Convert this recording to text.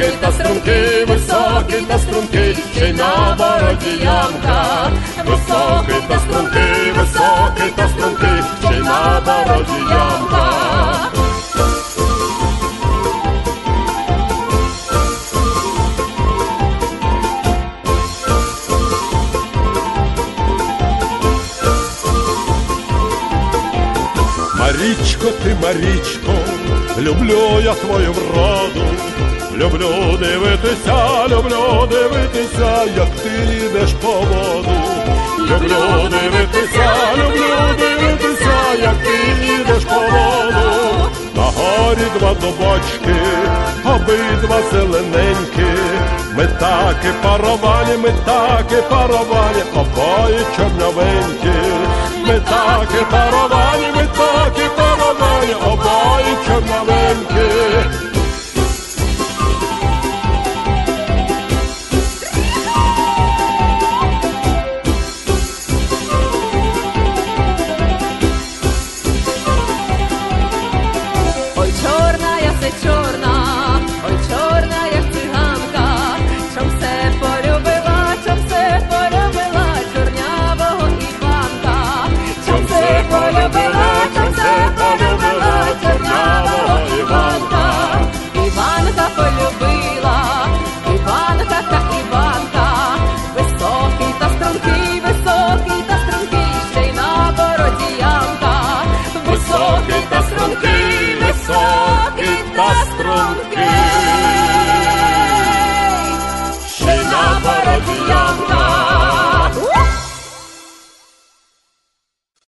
високий та стрункий, високий та стрункий, ще й на бороді ямка. Високий та стрункий, високий та стрункий, ще й на бороді ямка. Марічко, ти, Марічко, люблю я твою вроду, люблю дивитися, як ти йдеш по воду. Люблю дивитися, як ти йдеш по воду. На горі два дубочки, обидва зелененькі, ми таки паровані, обоє чорновенькі. Ми таки паровані,